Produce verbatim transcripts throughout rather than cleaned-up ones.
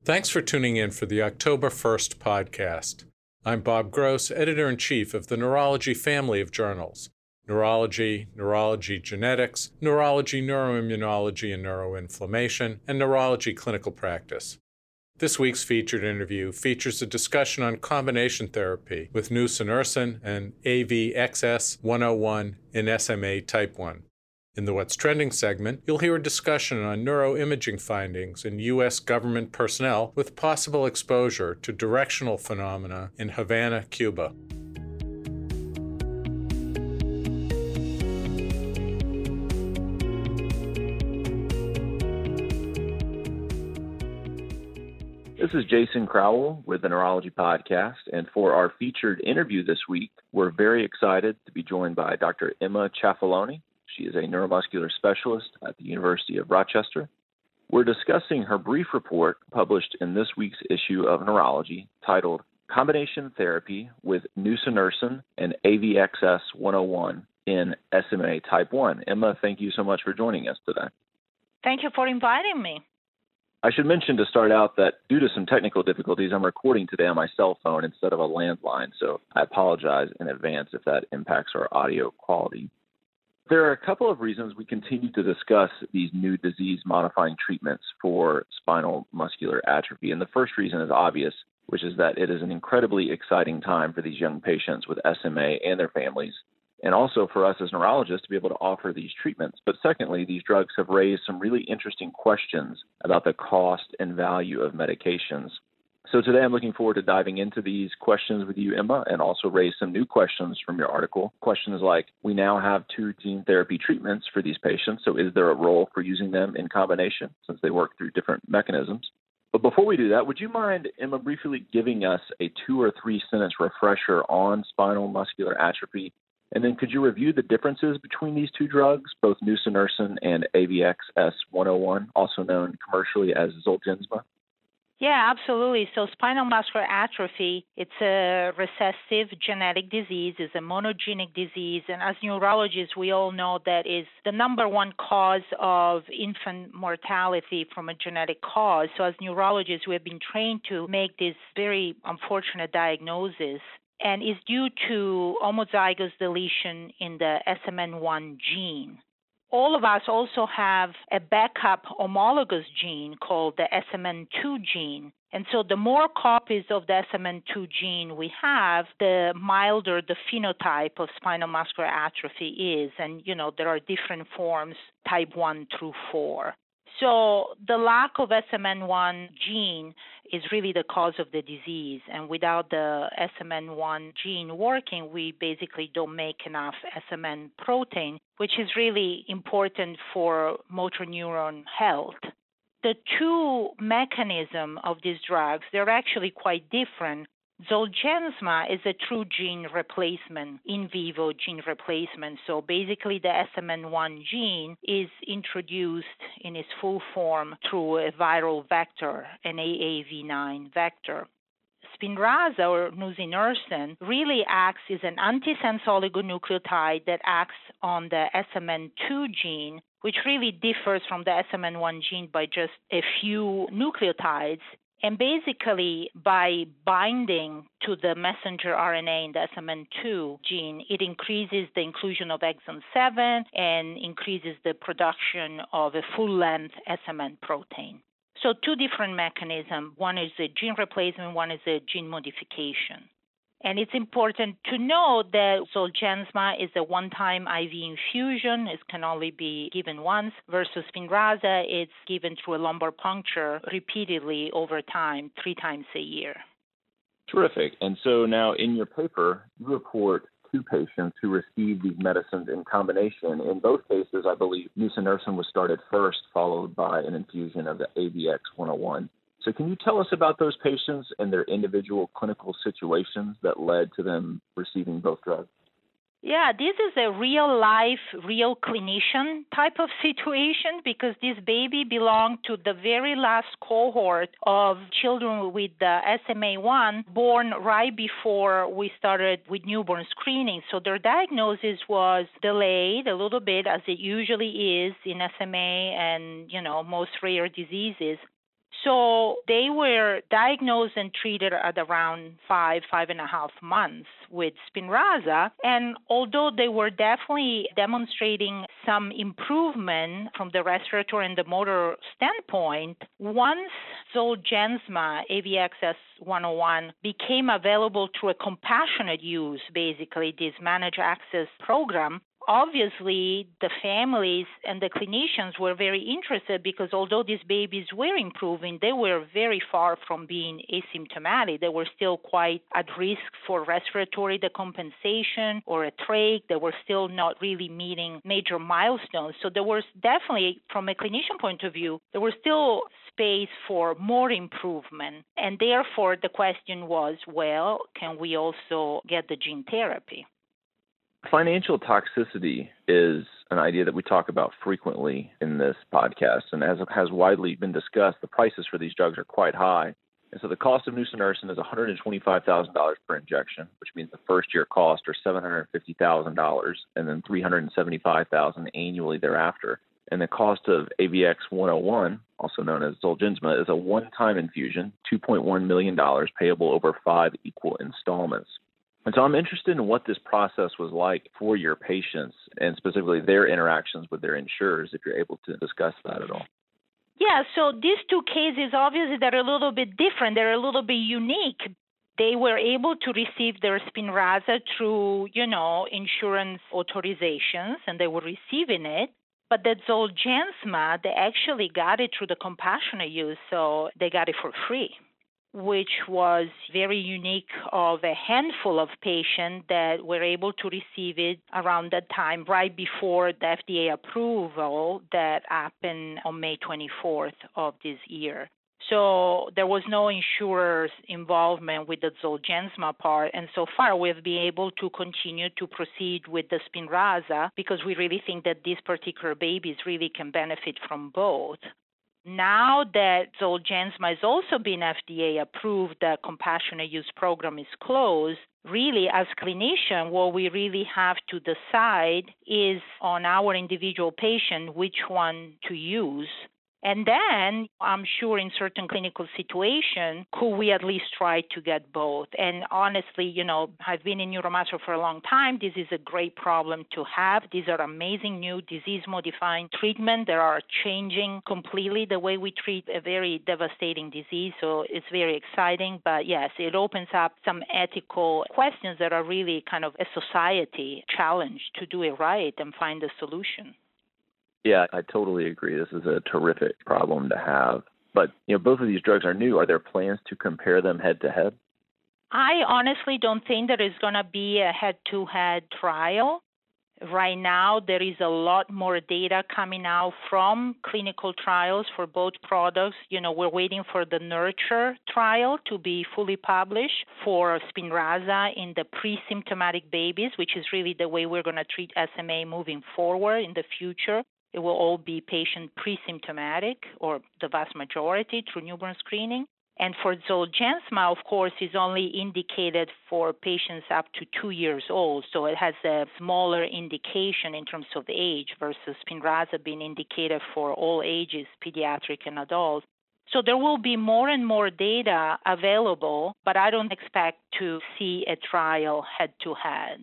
Thanks for tuning in for the October first podcast. I'm Bob Gross, Editor-in-Chief of the Neurology family of journals: Neurology, Neurology Genetics, Neurology Neuroimmunology and Neuroinflammation, and Neurology Clinical Practice. This week's featured interview features a discussion on combination therapy with nusinersen and A V X S one oh one in S M A type one. In the What's Trending segment, you'll hear a discussion on neuroimaging findings in U S government personnel with possible exposure to directional phenomena in Havana, Cuba. This is Jason Crowell with the Neurology Podcast, and for our featured interview this week, we're very excited to be joined by Doctor Emma Ciaffelloni. She is a neuromuscular specialist at the University of Rochester. We're discussing her brief report published in this week's issue of Neurology titled Combination Therapy with Nusinersen and A V X S one oh one in S M A type one. Emma, thank you so much for joining us today. Thank you for inviting me. I should mention to start out that due to some technical difficulties, I'm recording today on my cell phone instead of a landline, so I apologize in advance if that impacts our audio quality. There are a couple of reasons we continue to discuss these new disease-modifying treatments for spinal muscular atrophy, and the first reason is obvious, which is that it is an incredibly exciting time for these young patients with S M A and their families, and also for us as neurologists to be able to offer these treatments. But secondly, these drugs have raised some really interesting questions about the cost and value of medications. So today I'm looking forward to diving into these questions with you, Emma, and also raise some new questions from your article. Questions like, we now have two gene therapy treatments for these patients, so is there a role for using them in combination since they work through different mechanisms? But before we do that, would you mind, Emma, briefly giving us a two or three sentence refresher on spinal muscular atrophy? And then could you review the differences between these two drugs, both nusinersen and A V X S one oh one, also known commercially as Zolgensma? Yeah, absolutely. So spinal muscular atrophy, it's a recessive genetic disease, it's a monogenic disease, and as neurologists, we all know that is the number one cause of infant mortality from a genetic cause. So as neurologists, we have been trained to make this very unfortunate diagnosis, and is due to homozygous deletion in the S M N one gene. All of us also have a backup homologous gene called the S M N two gene. And so the more copies of the S M N two gene we have, the milder the phenotype of spinal muscular atrophy is. And, you know, there are different forms, type one through four. So the lack of S M N one gene is really the cause of the disease. And without the S M N one gene working, we basically don't make enough S M N protein, which is really important for motor neuron health. The two mechanisms of these drugs, they're actually quite different. Zolgensma is a true gene replacement, in vivo gene replacement. So basically the S M N one gene is introduced in its full form through a viral vector, an A A V nine vector. Spinraza, or nusinersen, really acts as an antisense oligonucleotide that acts on the S M N two gene, which really differs from the S M N one gene by just a few nucleotides. And basically, by binding to the messenger R N A in the S M N two gene, it increases the inclusion of exon seven and increases the production of a full-length S M N protein. So two different mechanisms. One is a gene replacement, one is a gene modification. And it's important to know that Zolgensma is a one-time I V infusion. It can only be given once, versus Spinraza, it's given through a lumbar puncture repeatedly over time, three times a year. Terrific. And so now in your paper, you report two patients who received these medicines in combination. In both cases, I believe nusinersen was started first, followed by an infusion of the A V X one oh one. So can you tell us about those patients and their individual clinical situations that led to them receiving both drugs? Yeah, this is a real life, real clinician type of situation because this baby belonged to the very last cohort of children with the S M A one born right before we started with newborn screening. So their diagnosis was delayed a little bit, as it usually is in S M A and, you know, most rare diseases. So they were diagnosed and treated at around five, five and a half months with Spinraza. And although they were definitely demonstrating some improvement from the respiratory and the motor standpoint, once Zolgensma, A V X S one oh one, became available through a compassionate use, basically this managed access program, obviously, the families and the clinicians were very interested because although these babies were improving, they were very far from being asymptomatic. They were still quite at risk for respiratory decompensation or a trach. They were still not really meeting major milestones. So there was definitely, from a clinician point of view, there was still space for more improvement. And therefore, the question was, well, can we also get the gene therapy? Financial toxicity is an idea that we talk about frequently in this podcast, and as it has widely been discussed, the prices for these drugs are quite high. And so the cost of nusinersen is one hundred twenty-five thousand dollars per injection, which means the first year costs are seven hundred fifty thousand dollars and then three hundred seventy-five thousand dollars annually thereafter. And the cost of A V X one oh one, also known as Zolgensma, is a one-time infusion, two point one million dollars payable over five equal installments. And so I'm interested in what this process was like for your patients and specifically their interactions with their insurers, if you're able to discuss that at all. Yeah, so these two cases, obviously, they're a little bit different. They're a little bit unique. They were able to receive their Spinraza through, you know, insurance authorizations, and they were receiving it. But the Zolgensma, they actually got it through the compassionate use, so they got it for free, which was very unique of a handful of patients that were able to receive it around that time, right before the F D A approval that happened on May twenty-fourth of this year. So there was no insurer's involvement with the Zolgensma part, and so far we've been able to continue to proceed with the Spinraza because we really think that these particular babies really can benefit from both. Now that Zolgensma has also been F D A approved, the compassionate use program is closed, really as clinician, what we really have to decide is on our individual patient which one to use. And then I'm sure in certain clinical situations, could we at least try to get both? And honestly, you know, I've been in neuromuscular for a long time. This is a great problem to have. These are amazing new disease-modifying treatments that are changing completely the way we treat a very devastating disease. So it's very exciting. But yes, it opens up some ethical questions that are really kind of a society challenge to do it right and find a solution. Yeah, I totally agree. This is a terrific problem to have. But, you know, both of these drugs are new. Are there plans to compare them head to head? I honestly don't think there is going to be a head-to-head trial. Right now, there is a lot more data coming out from clinical trials for both products. You know, we're waiting for the NURTURE trial to be fully published for Spinraza in the pre-symptomatic babies, which is really the way we're going to treat S M A moving forward in the future. It will all be patient pre-symptomatic, or the vast majority, through newborn screening. And for Zolgensma, of course, is only indicated for patients up to two years old. So it has a smaller indication in terms of age versus Spinraza being indicated for all ages, pediatric and adult. So there will be more and more data available, but I don't expect to see a trial head-to-head.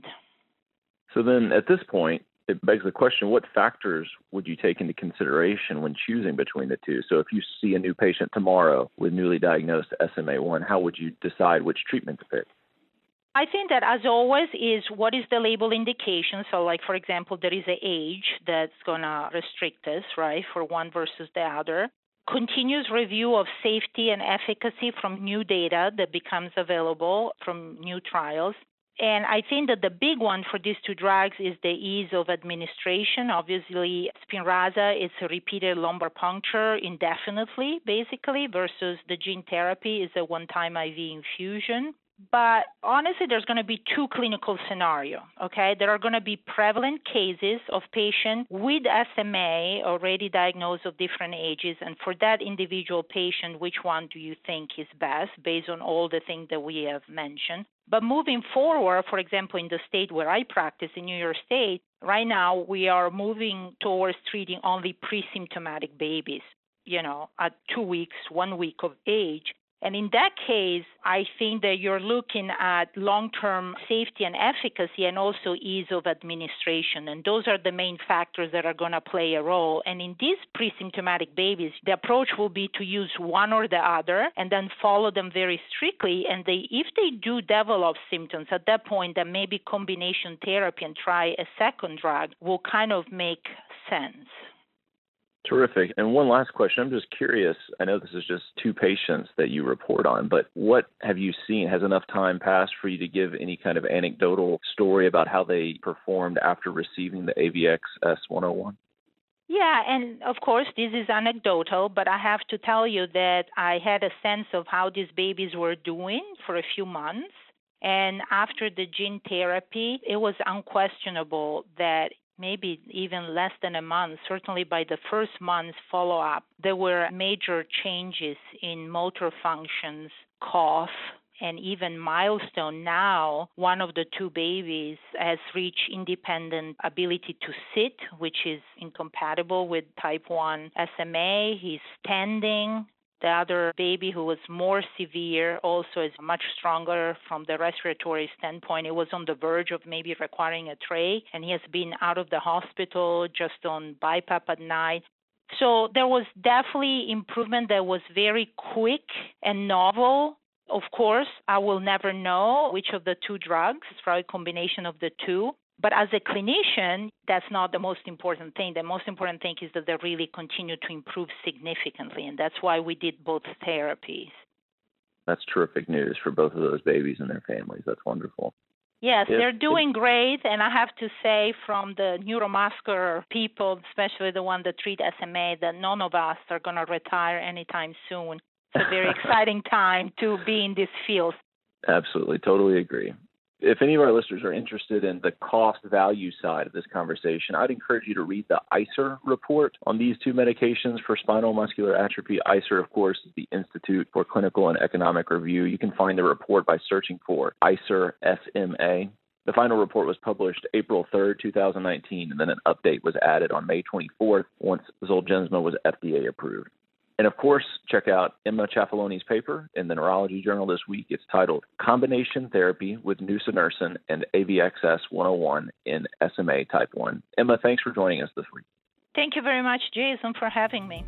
So then at this point, it begs the question, what factors would you take into consideration when choosing between the two? So if you see a new patient tomorrow with newly diagnosed S M A one, how would you decide which treatment to pick? I think that, as always, is what is the label indication. So, like, for example, there is an age that's going to restrict this, right, for one versus the other. Continuous review of safety and efficacy from new data that becomes available from new trials. And I think that the big one for these two drugs is the ease of administration. Obviously, Spinraza is a repeated lumbar puncture indefinitely, basically, versus the gene therapy is a one-time I V infusion. But honestly, there's going to be two clinical scenarios, okay? There are going to be prevalent cases of patients with S M A already diagnosed of different ages, and for that individual patient, which one do you think is best based on all the things that we have mentioned? But moving forward, for example, in the state where I practice, in New York State, right now we are moving towards treating only pre-symptomatic babies. you know, at two weeks, one week of age. And in that case, I think that you're looking at long-term safety and efficacy and also ease of administration. And those are the main factors that are going to play a role. And in these pre-symptomatic babies, the approach will be to use one or the other and then follow them very strictly. And they, if they do develop symptoms, at that point, then maybe combination therapy and try a second drug will kind of make sense. Terrific. And one last question. I'm just curious. I know this is just two patients that you report on, but what have you seen? Has enough time passed for you to give any kind of anecdotal story about how they performed after receiving the A V X S one oh one? Yeah, and of course, this is anecdotal, but I have to tell you that I had a sense of how these babies were doing for a few months. And after the gene therapy, it was unquestionable that maybe even less than a month, certainly by the first month's follow-up, there were major changes in motor functions, cough, and even milestone. Now, one of the two babies has reached independent ability to sit, which is incompatible with type one S M A. He's standing. The other baby, who was more severe, also is much stronger from the respiratory standpoint. It was on the verge of maybe requiring a tray, and he has been out of the hospital just on BiPAP at night. So there was definitely improvement that was very quick and novel. Of course, I will never know which of the two drugs. It's probably a combination of the two. But as a clinician, that's not the most important thing. The most important thing is that they really continue to improve significantly, and that's why we did both therapies. That's terrific news for both of those babies and their families. That's wonderful. Yes, If, they're doing great, and I have to say from the neuromuscular people, especially the one that treat S M A, that none of us are going to retire anytime soon. It's a very exciting time to be in this field. Absolutely, totally agree. If any of our listeners are interested in the cost-value side of this conversation, I'd encourage you to read the I C E R report on these two medications for spinal muscular atrophy. I C E R, of course, is the Institute for Clinical and Economic Review. You can find the report by searching for I C E R S M A. The final report was published April third, twenty nineteen, and then an update was added on May twenty-fourth once Zolgensma was F D A approved. And of course, check out Emma Ciaffaloni's paper in the Neurology Journal this week. It's titled Combination Therapy with Nusinersen and A V X S one oh one in S M A Type one. Emma, thanks for joining us this week. Thank you very much, Jason, for having me.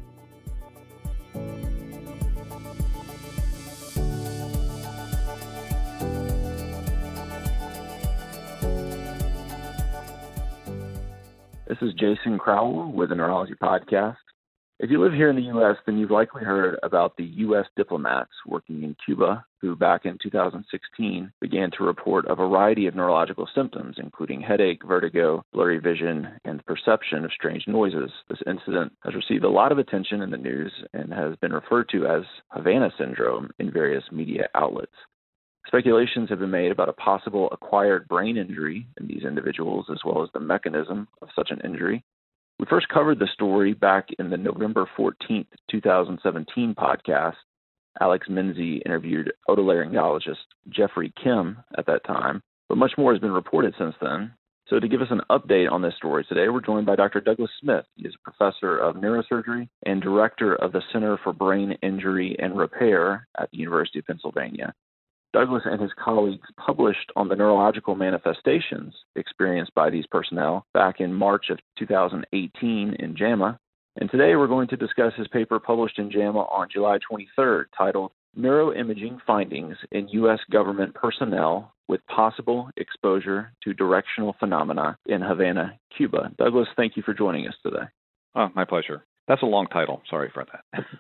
This is Jason Crowell with the Neurology Podcast. If you live here in the U S, then you've likely heard about the U S diplomats working in Cuba who back in two thousand sixteen began to report a variety of neurological symptoms, including headache, vertigo, blurry vision, and perception of strange noises. This incident has received a lot of attention in the news and has been referred to as Havana syndrome in various media outlets. Speculations have been made about a possible acquired brain injury in these individuals, as well as the mechanism of such an injury. We first covered the story back in the November fourteenth, twenty seventeen podcast. Alex Menzie interviewed otolaryngologist Jeffrey Kim at that time, but much more has been reported since then. So to give us an update on this story today, we're joined by Doctor Douglas Smith. He is a professor of neurosurgery and director of the Center for Brain Injury and Repair at the University of Pennsylvania. Douglas and his colleagues published on the neurological manifestations experienced by these personnel back in March of two thousand eighteen in JAMA. And today we're going to discuss his paper published in JAMA on July twenty-third, titled Neuroimaging Findings in U S Government Personnel with Possible Exposure to Directional Phenomena in Havana, Cuba. Douglas, thank you for joining us today. Oh, my pleasure. That's a long title. Sorry for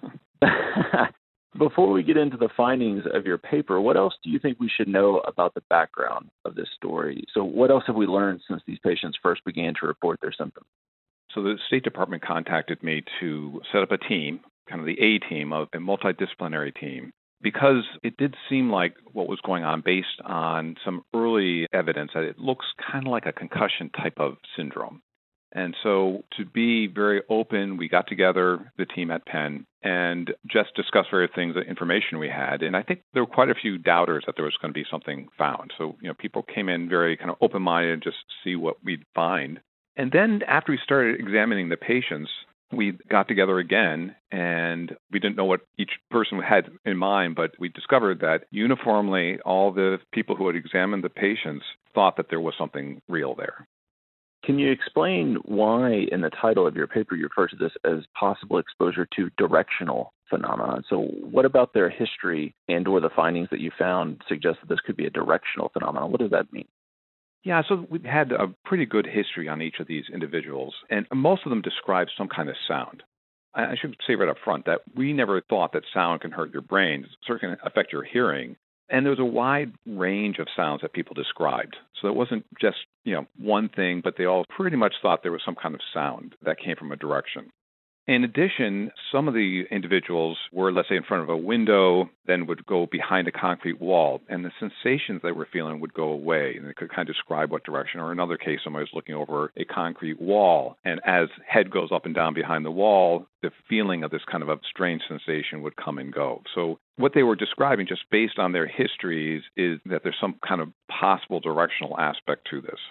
that. Before we get into the findings of your paper, what else do you think we should know about the background of this story? So what else have we learned since these patients first began to report their symptoms? So the State Department contacted me to set up a team, kind of the A team, of a multidisciplinary team, because it did seem like what was going on based on some early evidence that it looks kind of like a concussion type of syndrome. And so to be very open, we got together, the team at Penn, and just discussed various things, the information we had. And I think there were quite a few doubters that there was going to be something found. So, you know, people came in very kind of open-minded just to see what we'd find. And then after we started examining the patients, we got together again, and we didn't know what each person had in mind, but we discovered that uniformly all the people who had examined the patients thought that there was something real there. Can you explain why in the title of your paper you refer to this as possible exposure to directional phenomena? So what about their history and or the findings that you found suggest that this could be a directional phenomenon? What does that mean? Yeah, so we've had a pretty good history on each of these individuals, and most of them describe some kind of sound. I should say right up front that we never thought that sound can hurt your brain. It certainly can affect your hearing. And there was a wide range of sounds that people described. So it wasn't just, you know, one thing, but they all pretty much thought there was some kind of sound that came from a direction. In addition, some of the individuals were, let's say, in front of a window, then would go behind a concrete wall, and the sensations they were feeling would go away, and they could kind of describe what direction. Or in another case, somebody was looking over a concrete wall, and as head goes up and down behind the wall, the feeling of this kind of a strange sensation would come and go. So what they were describing, just based on their histories, is that there's some kind of possible directional aspect to this.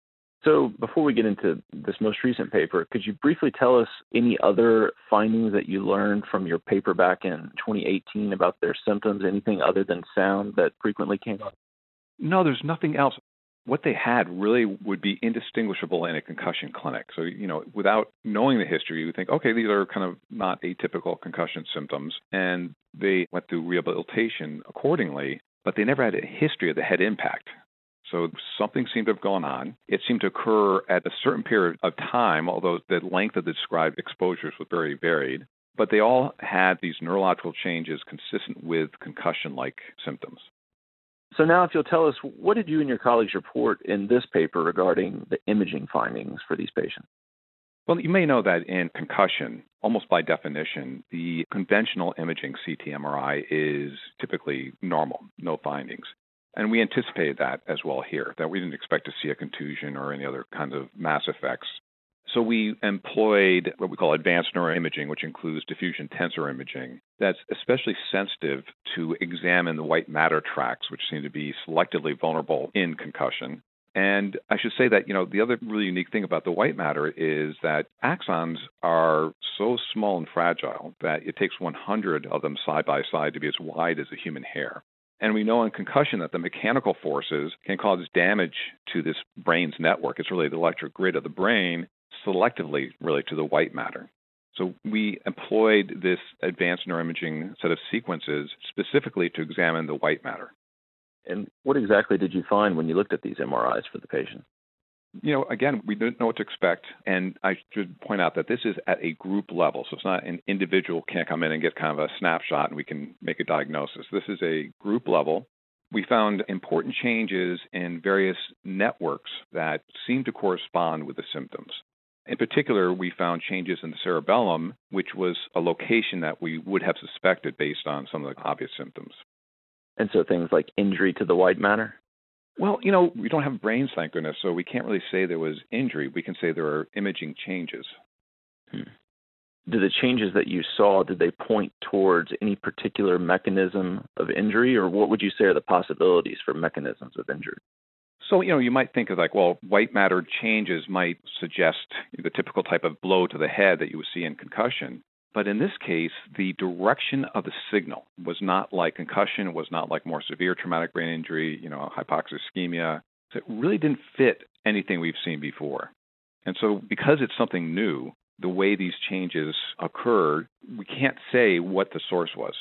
So before we get into this most recent paper, could you briefly tell us any other findings that you learned from your paper back in twenty eighteen about their symptoms, anything other than sound that frequently came up? No, there's nothing else. What they had really would be indistinguishable in a concussion clinic. So, you know, without knowing the history, you would think, okay, these are kind of not atypical concussion symptoms, and they went through rehabilitation accordingly, but they never had a history of the head impact. So something seemed to have gone on. It seemed to occur at a certain period of time, although the length of the described exposures was very varied. But they all had these neurological changes consistent with concussion-like symptoms. So now if you'll tell us, what did you and your colleagues report in this paper regarding the imaging findings for these patients? Well, you may know that in concussion, almost by definition, the conventional imaging C T M R I is typically normal, no findings. And we anticipated that as well here, that we didn't expect to see a contusion or any other kinds of mass effects. So we employed what we call advanced neuroimaging, which includes diffusion tensor imaging, that's especially sensitive to examine the white matter tracts, which seem to be selectively vulnerable in concussion. And I should say that, you know, the other really unique thing about the white matter is that axons are so small and fragile that it takes one hundred of them side by side to be as wide as a human hair. And we know in concussion that the mechanical forces can cause damage to this brain's network. It's really the electric grid of the brain, selectively really to the white matter. So we employed this advanced neuroimaging set of sequences specifically to examine the white matter. And what exactly did you find when you looked at these M R Is for the patient? You know, again, we didn't know what to expect, and I should point out that this is at a group level, so it's not an individual can't come in and get kind of a snapshot and we can make a diagnosis. This is a group level. We found important changes in various networks that seem to correspond with the symptoms. In particular, we found changes in the cerebellum, which was a location that we would have suspected based on some of the obvious symptoms. And so things like injury to the white matter? Well, you know, we don't have brains, thank goodness, so we can't really say there was injury. We can say there are imaging changes. Hmm. Do the changes that you saw, did they point towards any particular mechanism of injury, or what would you say are the possibilities for mechanisms of injury? So, you know, you might think of like, well, white matter changes might suggest the typical type of blow to the head that you would see in concussion. But in this case, the direction of the signal was not like concussion. It was not like more severe traumatic brain injury, you know, hypoxic ischemia. So it really didn't fit anything we've seen before. And so because it's something new, the way these changes occurred, we can't say what the source was.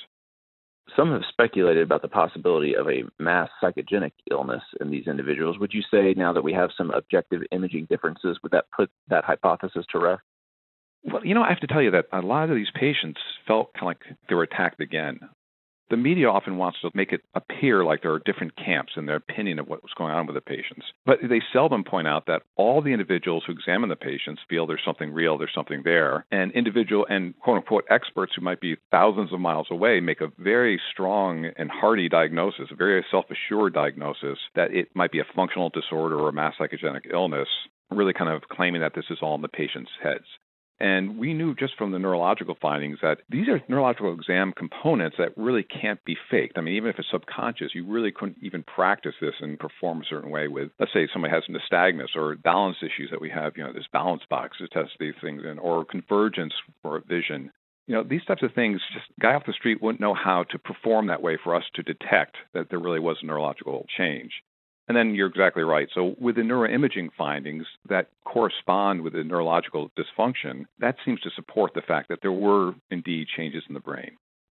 Some have speculated about the possibility of a mass psychogenic illness in these individuals. Would you say now that we have some objective imaging differences, would that put that hypothesis to rest? Well, you know, I have to tell you that a lot of these patients felt kind of like they were attacked again. The media often wants to make it appear like there are different camps in their opinion of what was going on with the patients. But they seldom point out that all the individuals who examine the patients feel there's something real, there's something there. And individual and quote-unquote experts who might be thousands of miles away make a very strong and hearty diagnosis, a very self-assured diagnosis that it might be a functional disorder or a mass psychogenic illness, really kind of claiming that this is all in the patient's heads. And we knew just from the neurological findings that these are neurological exam components that really can't be faked. I mean, even if it's subconscious, you really couldn't even practice this and perform a certain way with, let's say somebody has nystagmus or balance issues that we have, you know, this balance box to test these things in, or convergence for vision. You know, these types of things, just a guy off the street wouldn't know how to perform that way for us to detect that there really was a neurological change. And then you're exactly right. So with the neuroimaging findings that correspond with the neurological dysfunction, that seems to support the fact that there were indeed changes in the brain.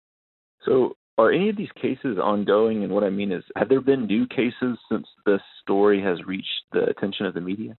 So are any of these cases ongoing? And what I mean is, have there been new cases since this story has reached the attention of the media?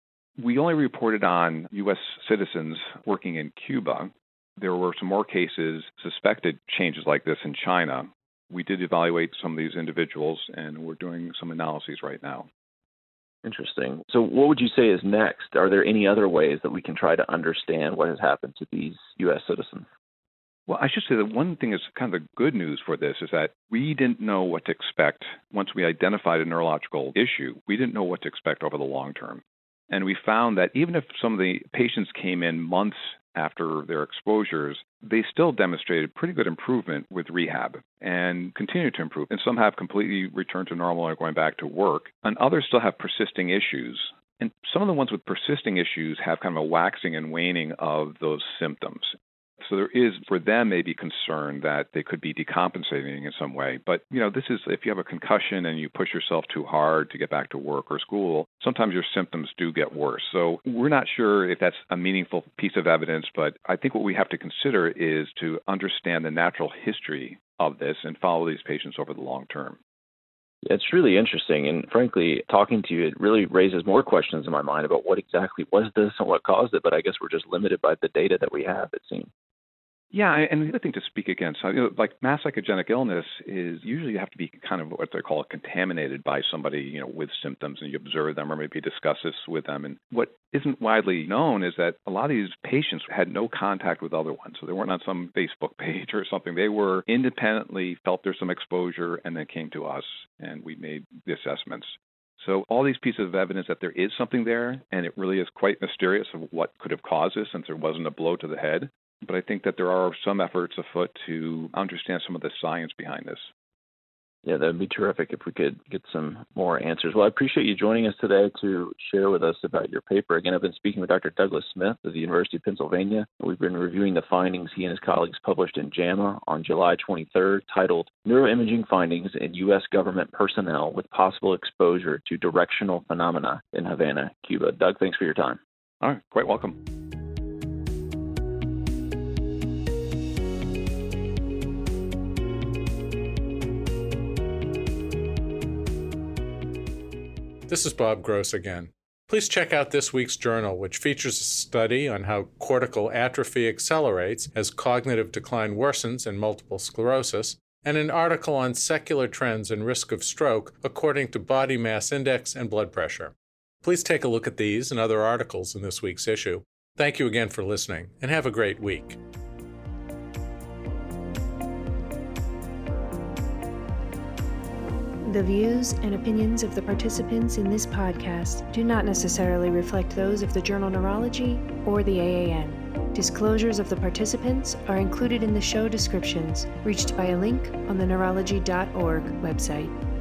We only reported on U S citizens working in Cuba. There were some more cases, suspected changes like this in China. We did evaluate some of these individuals, and we're doing some analyses right now. Interesting. So what would you say is next? Are there any other ways that we can try to understand what has happened to these U S citizens? Well, I should say that one thing is kind of the good news for this is that we didn't know what to expect once we identified a neurological issue. We didn't know what to expect over the long term. And we found that even if some of the patients came in months after their exposures, they still demonstrated pretty good improvement with rehab and continue to improve. And some have completely returned to normal and are going back to work, and others still have persisting issues. And some of the ones with persisting issues have kind of a waxing and waning of those symptoms. So there is, for them, maybe concern that they could be decompensating in some way. But, you know, this is, if you have a concussion and you push yourself too hard to get back to work or school, sometimes your symptoms do get worse. So we're not sure if that's a meaningful piece of evidence, but I think what we have to consider is to understand the natural history of this and follow these patients over the long term. It's really interesting. And frankly, talking to you, it really raises more questions in my mind about what exactly was this and what caused it. But I guess we're just limited by the data that we have, it seems. Yeah, and the other thing to speak against, you know, like mass psychogenic illness is usually you have to be kind of what they call contaminated by somebody, you know, with symptoms, and you observe them or maybe discuss this with them. And what isn't widely known is that a lot of these patients had no contact with other ones. So they weren't on some Facebook page or something. They were independently felt there's some exposure and then came to us and we made the assessments. So all these pieces of evidence that there is something there, and it really is quite mysterious of what could have caused this since there wasn't a blow to the head. But I think that there are some efforts afoot to understand some of the science behind this. Yeah, that would be terrific if we could get some more answers. Well, I appreciate you joining us today to share with us about your paper. Again, I've been speaking with Doctor Douglas Smith of the University of Pennsylvania. We've been reviewing the findings he and his colleagues published in JAMA on July twenty-third, titled Neuroimaging Findings in U S Government Personnel with Possible Exposure to Directional Phenomena in Havana, Cuba. Doug, thanks for your time. All right, quite welcome. This is Bob Gross again. Please check out this week's journal, which features a study on how cortical atrophy accelerates as cognitive decline worsens in multiple sclerosis, and an article on secular trends and risk of stroke according to body mass index and blood pressure. Please take a look at these and other articles in this week's issue. Thank you again for listening, and have a great week. The views and opinions of the participants in this podcast do not necessarily reflect those of the Journal Neurology or the A A N. Disclosures of the participants are included in the show descriptions, reached by a link on the neurology dot org website.